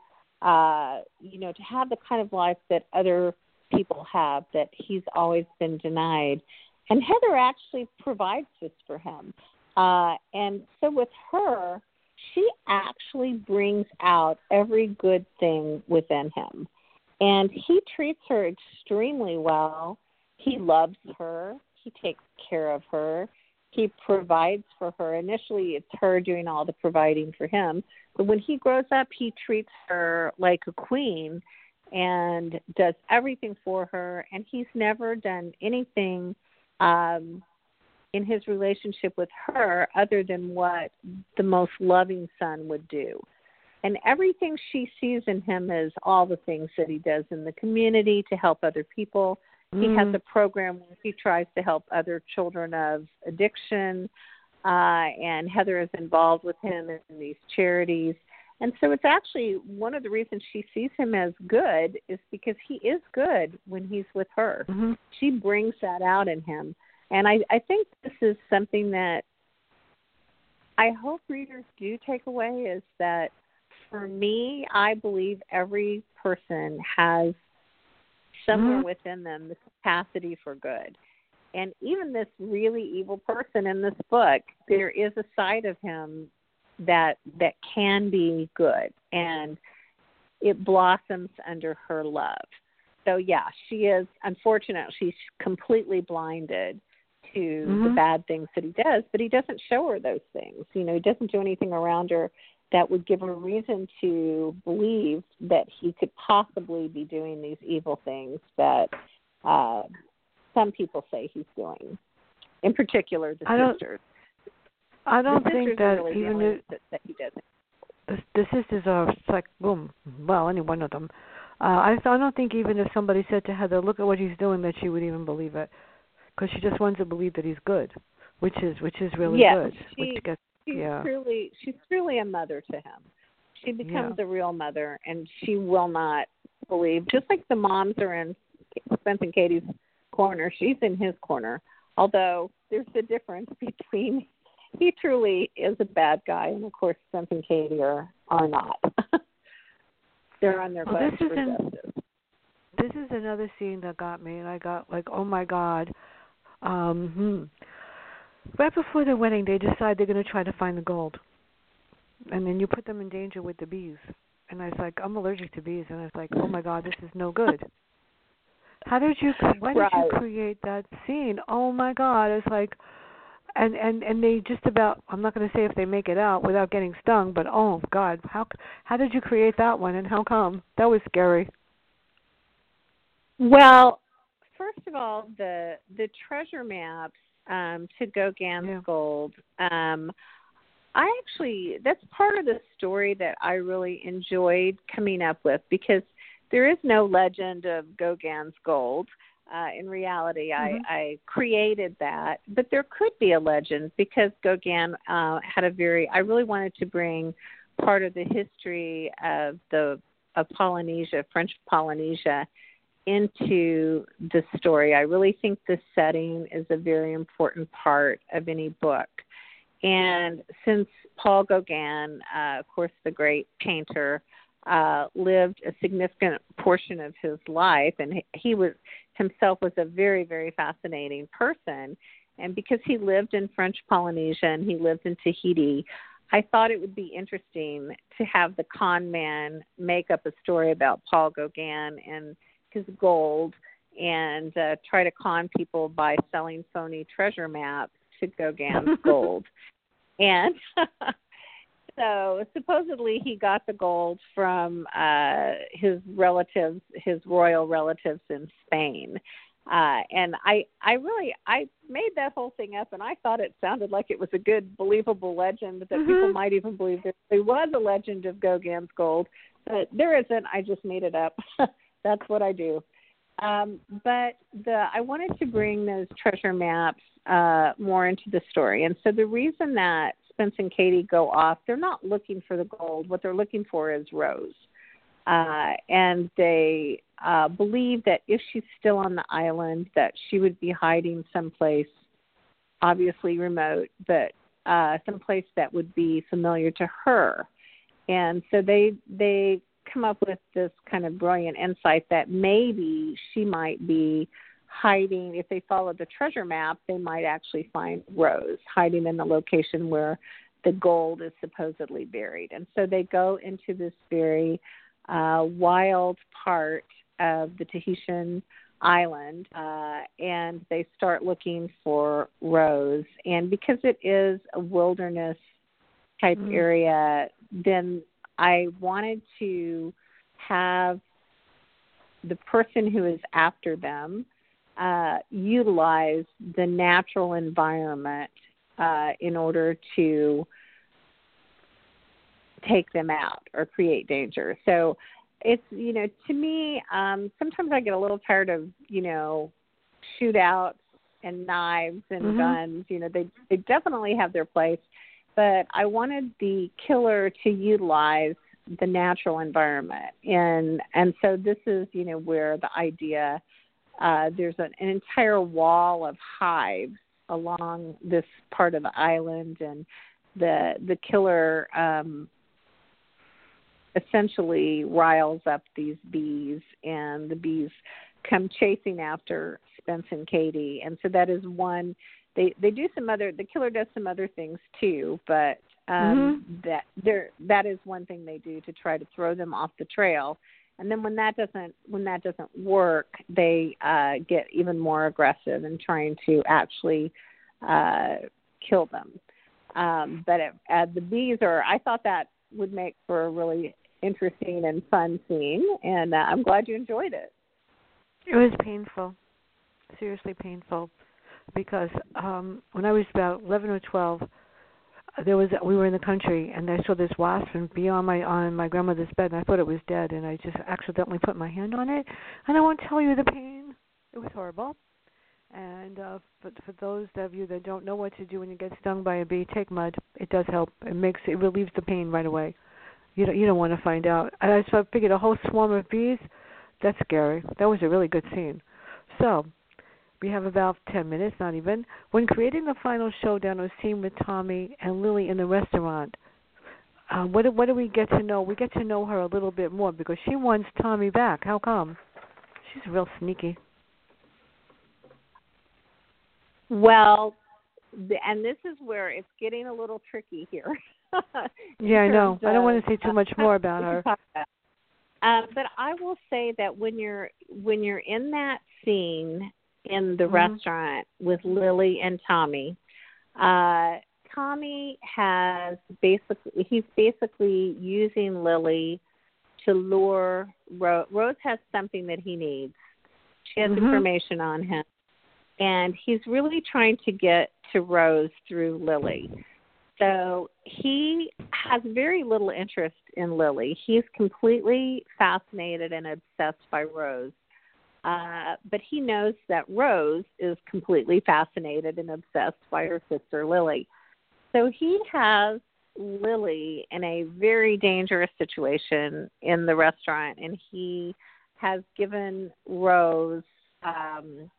uh, you know, to have the kind of life that other people have that he's always been denied. And Heather actually provides this for him. Uh, and so with her, she actually brings out every good thing within him. And he treats her extremely well. He loves her. He takes care of her. He provides for her. Initially, it's her doing all the providing for him. But when he grows up, he treats her like a queen and does everything for her. And he's never done anything um, in his relationship with her other than what the most loving son would do. And everything she sees in him is all the things that he does in the community to help other people. Mm. He has a program where he tries to help other children of addiction, uh, and Heather is involved with him in these charities. And so it's actually one of the reasons she sees him as good is because he is good when he's with her. Mm-hmm. She brings that out in him. And I, I think this is something that I hope readers do take away, is that for me, I believe every person has somewhere mm-hmm. within them the capacity for good. And even this really evil person in this book, there is a side of him that that can be good, and it blossoms under her love. So, yeah, she is unfortunate. She's completely blinded to mm-hmm. the bad things that he does, but he doesn't show her those things. You know, he doesn't do anything around her that would give her reason to believe that he could possibly be doing these evil things that uh, some people say he's doing, in particular the I sisters. I don't the think that really even if that, that he doesn't. The, the sisters are like, boom, well, any one of them. Uh, I, I don't think even if somebody said to Heather, look at what he's doing, that she would even believe it, because she just wants to believe that he's good, which is which is really yes, good. She, which gets, she's yeah. truly she's truly a mother to him. She becomes yeah. a real mother, and she will not believe. Just like the moms are in Spence and Katie's corner, she's in his corner. Although there's a difference between he truly is a bad guy, and of course Spence and Katie are are not. They're on their well, quest this for is justice. This is another scene that got me, and I got like, oh my God. Um, hmm. Right before the wedding, they decide they're going to try to find the gold. and then you put them in danger with the bees. And I was like, I'm allergic to bees, and I was like, oh my God, this is no good. How did you? Why did right. you create that scene? Oh my God! It's like, and and and they just about. I'm not going to say if they make it out without getting stung, but oh God, how how did you create that one, and how come? That was scary. Well, first of all, the the treasure maps um, to Gauguin's yeah. Gold. Um, I actually, that's part of the story that I really enjoyed coming up with, because there is no legend of Gauguin's Gold. Uh, in reality, mm-hmm. I, I created that, but there could be a legend, because Gauguin uh, had a very, I really wanted to bring part of the history of the of Polynesia, French Polynesia, into the story. I really think the setting is a very important part of any book. And since Paul Gauguin, uh, of course, the great painter, uh, lived a significant portion of his life, and he, he was himself was a very, very fascinating person. And because he lived in French Polynesia and he lived in Tahiti, I thought it would be interesting to have the con man make up a story about Paul Gauguin and his gold, and uh, try to con people by selling phony treasure maps to Gauguin's gold. And so supposedly he got the gold from uh, his relatives, his royal relatives in Spain. Uh, and I, I really, I made that whole thing up, and I thought it sounded like it was a good, believable legend that mm-hmm. people might even believe there was a legend of Gauguin's Gold. But there isn't. I just made it up. That's what I do. Um, but the I wanted to bring those treasure maps uh, more into the story. And so the reason that Spence and Katie go off, they're not looking for the gold. What they're looking for is Rose. Uh, and they uh, believe that if she's still on the island, that she would be hiding someplace, obviously remote, but uh, someplace that would be familiar to her. And so they they come up with this kind of brilliant insight that maybe she might be hiding. If they followed the treasure map, they might actually find Rose hiding in the location where the gold is supposedly buried. And so they go into this very uh, wild part of the Tahitian island, uh, and they start looking for Rose. And because it is a wilderness type mm. area, then I wanted to have the person who is after them uh, utilize the natural environment uh, in order to take them out or create danger. So it's, you know, to me, um, sometimes I get a little tired of, you know, shootouts and knives and mm-hmm. guns. You know, they, they definitely have their place. But I wanted the killer to utilize the natural environment. And and so this is, you know, where the idea, uh, there's an, an entire wall of hives along this part of the island, and the the killer um, essentially riles up these bees, and the bees come chasing after Spence and Katie. And so that is one. They they do some other. The killer does some other things too, but um, mm-hmm. that there that is one thing they do to try to throw them off the trail. And then when that doesn't when that doesn't work, they uh, get even more aggressive in trying to actually uh, kill them. Um, but it, uh, the bees are. I thought that would make for a really interesting and fun scene, and uh, I'm glad you enjoyed it. It was painful, seriously painful. Because um, when I was about eleven or twelve, there was we were in the country, and I saw this wasp and bee on my on my grandmother's bed, and I thought it was dead, and I just accidentally put my hand on it, and I won't tell you the pain. It was horrible. And uh, for, for those of you that don't know what to do when you get stung by a bee, take mud. It does help. It makes it relieves the pain right away. You don't you don't want to find out. I just figured a whole swarm of bees. That's scary. That was a really good scene. So. We have about ten minutes, not even. When creating the final showdown or scene with Tommy and Lily in the restaurant, uh, what, do, what do we get to know? We get to know her a little bit more because she wants Tommy back. How come? She's real sneaky. Well, and this is where it's getting a little tricky here. Yeah, I know. Of, I don't want to say too much more about her. Uh, but I will say that when you're when you're in that scene in the mm-hmm. restaurant with Lily and Tommy, uh, Tommy has basically he's basically using Lily to lure Rose. Rose has something that he needs. She has mm-hmm. information on him, and he's really trying to get to Rose through Lily. So he has very little interest in Lily. He's completely fascinated and obsessed by Rose. Uh, but he knows that Rose is completely fascinated and obsessed by her sister Lily. So he has Lily in a very dangerous situation in the restaurant, and he has given Rose um,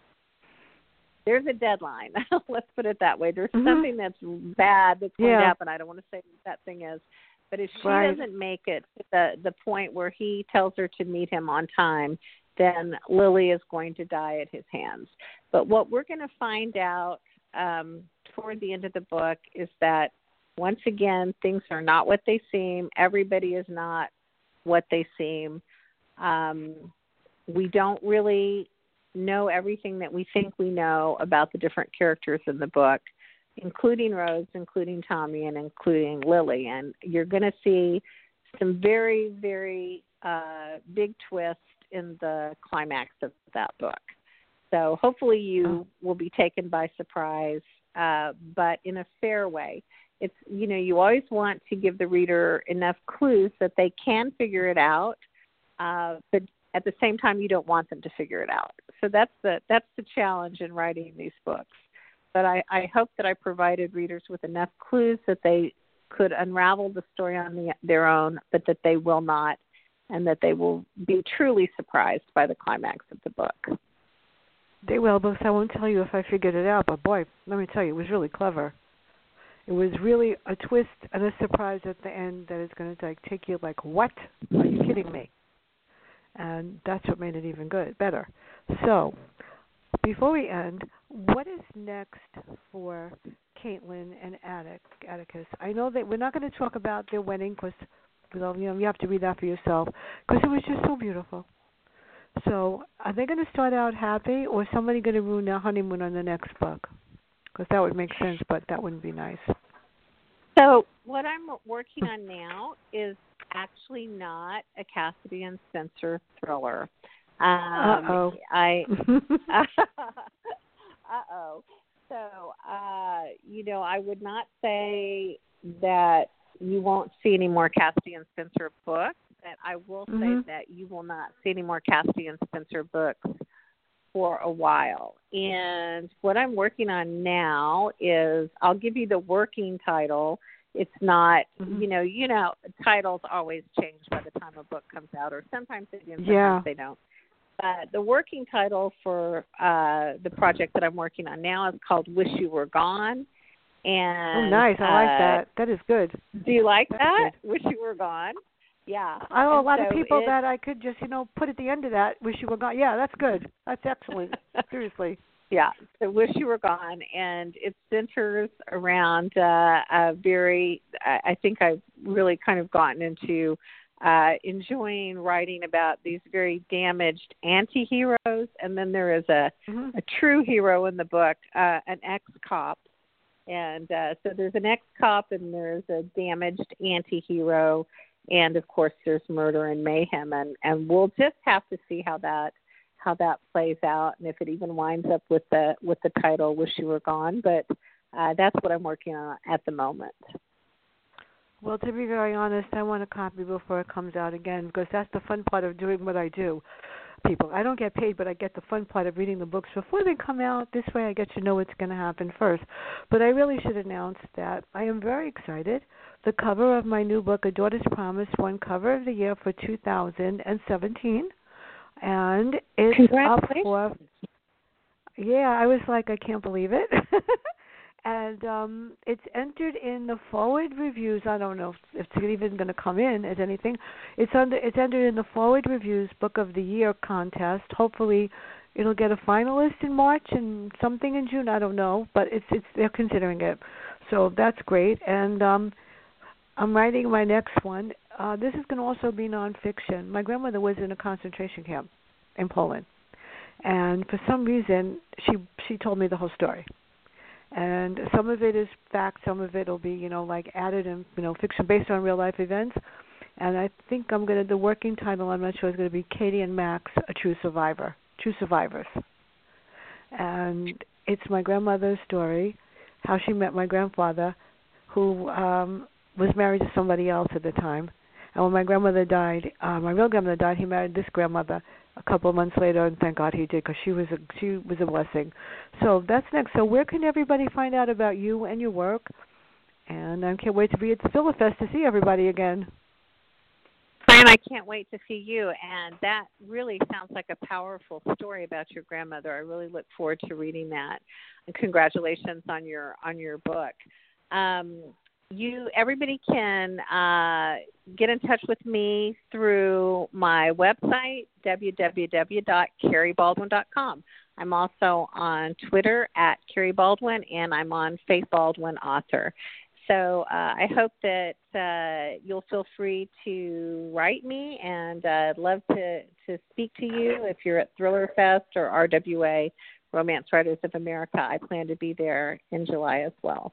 there's a deadline. Let's put it that way. There's mm-hmm. something that's bad that's going yeah. to happen. I don't want to say what that thing is. But if she right. doesn't make it to the, the point where he tells her to meet him on time, then Lily is going to die at his hands. But what we're going to find out um, toward the end of the book is that, once again, things are not what they seem. Everybody is not what they seem. Um, we don't really know everything that we think we know about the different characters in the book, including Rose, including Tommy, and including Lily. And you're going to see some very, very uh, big twists in the climax of that book. So hopefully you oh. will be taken by surprise, uh, but in a fair way. It's, you know, you always want to give the reader enough clues that they can figure it out, uh, but at the same time, you don't want them to figure it out. So that's the that's the challenge in writing these books. But I, I hope that I provided readers with enough clues that they could unravel the story on the, their own, but that they will not, and that they will be truly surprised by the climax of the book. They will, because I won't tell you if I figured it out. But boy, let me tell you, it was really clever. It was really a twist and a surprise at the end that is going to like take you like, what? Are you kidding me? And that's what made it even good, better. So, before we end, what is next for Caitlin and Attic, Atticus? I know that we're not going to talk about their wedding because, well, you know, you have to read that for yourself because it was just so beautiful. So, are they going to start out happy, or is somebody going to ruin their honeymoon on the next book? Because that would make sense, but that wouldn't be nice. So, what I'm working on now is actually not a Cassidy and Spencer thriller. Um, Uh-oh. I, uh-oh. So, uh, you know, I would not say that you won't see any more Cassidy and Spencer books, but I will say mm-hmm. that you will not see any more Cassidy and Spencer books for a while. And what I'm working on now is, I'll give you the working title. It's not, mm-hmm. you know, you know, titles always change by the time a book comes out, or sometimes they do, sometimes yeah. they don't. But the working title for uh, the project that I'm working on now is called Wish You Were Gone. And oh, nice. I like uh, that. That is good. Do you like That's that? Good. Wish You Were Gone? Yeah. I know and a lot so of people it, that I could just, you know, put at the end of that, Wish You Were Gone. Yeah, that's good. That's excellent. Seriously. Yeah, so Wish You Were Gone, and it centers around uh, a very, I think I've really kind of gotten into uh, enjoying writing about these very damaged anti-heroes, and then there is a, mm-hmm. a true hero in the book, uh, an ex-cop. And uh, so there's an ex-cop and there's a damaged anti-hero, and of course there's murder and mayhem, and, and we'll just have to see how that how that plays out, and if it even winds up with the with the title Wish You Were Gone. But uh, that's what I'm working on at the moment. Well, to be very honest, I want a copy before it comes out again, because that's the fun part of doing what I do. People, I don't get paid, but I get the fun part of reading the books before they come out. This way I get to know what's going to happen first. But I really should announce that I am very excited. The cover of my new book, A Daughter's Promise, won Cover of the Year for two thousand seventeen. And it's up for, yeah, I was like, I can't believe it. And um, it's entered in the Forward Reviews. I don't know if it's even going to come in as anything. It's under. It's entered in the Forward Reviews Book of the Year contest. Hopefully, it'll get a finalist in March and something in June. I don't know, but it's it's they're considering it, so that's great. And um, I'm writing my next one. Uh, this is going to also be nonfiction. My grandmother was in a concentration camp in Poland, and for some reason she she told me the whole story. And some of it is fact, some of it will be, you know, like added in, you know, fiction based on real life events. And I think I'm going to, the working title, I'm not sure, is going to be Katie and Max, A True Survivor, True Survivors. And it's my grandmother's story, how she met my grandfather, who um, was married to somebody else at the time. And when my grandmother died, uh, my real grandmother died, he married this grandmother a couple of months later, and thank God he did, because she was a, she was a blessing. So that's next. So where can everybody find out about you and your work? And I can't wait to be at the Philifest to see everybody again. Fran, I can't wait to see you. And that really sounds like a powerful story about your grandmother. I really look forward to reading that. And congratulations on your on your book. Um, You, everybody can uh, get in touch with me through my website, w w w dot carrie baldwin dot com. I'm also on Twitter at Carrie Baldwin, and I'm on Faith Baldwin Author. So uh, I hope that uh, you'll feel free to write me, and uh, I'd love to, to speak to you if you're at Thriller Fest or R W A, Romance Writers of America. I plan to be there in July as well.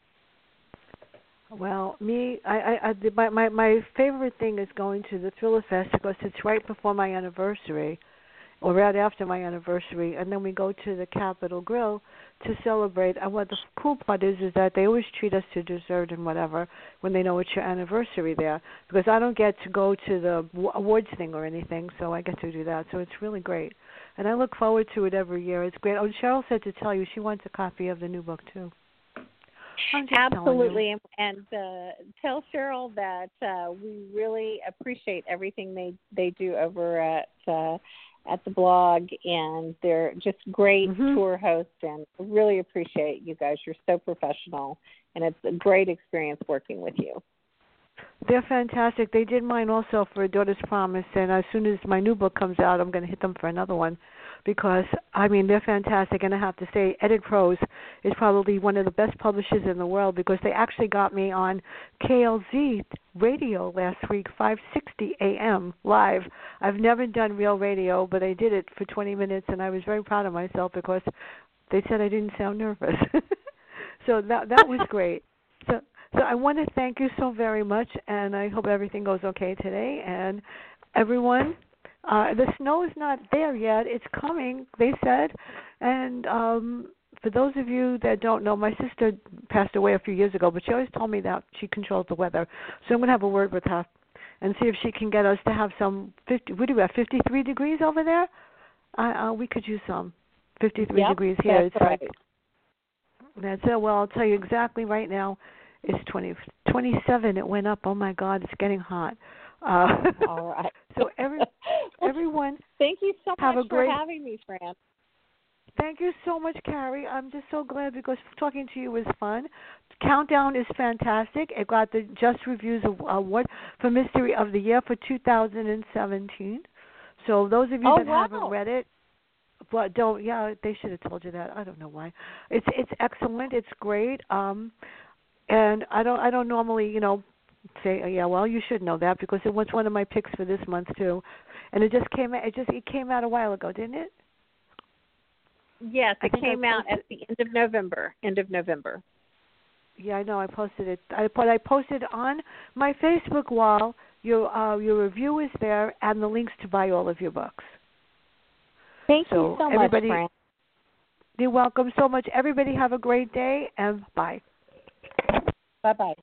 Well, me, I, I, I my, my my favorite thing is going to the Thriller Fest because it's right before my anniversary, or right after my anniversary, and then we go to the Capitol Grill to celebrate. And what the cool part is, is that they always treat us to dessert and whatever when they know it's your anniversary there. Because I don't get to go to the awards thing or anything, so I get to do that. So it's really great, and I look forward to it every year. It's great. Oh, Cheryl said to tell you she wants a copy of the new book too. Absolutely, and, and uh, tell Cheryl that uh, we really appreciate everything they, they do over at uh, at the blog, and they're just great mm-hmm. tour hosts, and really appreciate you guys. You're so professional, and it's a great experience working with you. They're fantastic. They did mine also for A Daughter's Promise, and as soon as my new book comes out, I'm going to hit them for another one. Because, I mean, they're fantastic, and I have to say, Edit Prose is probably one of the best publishers in the world because they actually got me on K L Z radio last week, five sixty a.m. live. I've never done real radio, but I did it for twenty minutes, and I was very proud of myself because they said I didn't sound nervous. So that that was great. So, so I want to thank you so very much, and I hope everything goes okay today. And everyone, Uh, the snow is not there yet. It's coming, they said. And um, for those of you that don't know, my sister passed away a few years ago, but she always told me that she controls the weather. So I'm going to have a word with her and see if she can get us to have some fifty. What do we have, fifty-three degrees over there? Uh, uh, we could use some fifty-three yep, degrees here. That's it's right. like that's it. Well, I'll tell you exactly right now. It's twenty, twenty-seven. It went up. Oh my God, it's getting hot. Uh, All right. So every well, everyone, thank you so have much a great, for having me, Fran. Thank you so much, Carrie. I'm just so glad because talking to you was fun. Countdown is fantastic. It got the Just Reviews Award for Mystery of the Year for two thousand seventeen. So those of you oh, that wow. haven't read it, but don't, yeah, they should have told you that. I don't know why. It's it's excellent. It's great. Um, and I don't I don't normally, you know, say, oh, yeah, well, you should know that because it was one of my picks for this month too, and it just came out. It just it came out a while ago, didn't it? Yes, it came out at the end of November. End of November. Yeah, I know. I posted it. I put I posted on my Facebook wall. Your uh, your review is there and the links to buy all of your books. Thank so you so everybody, much, Fran. You're welcome so much. Everybody have a great day and bye. Bye bye.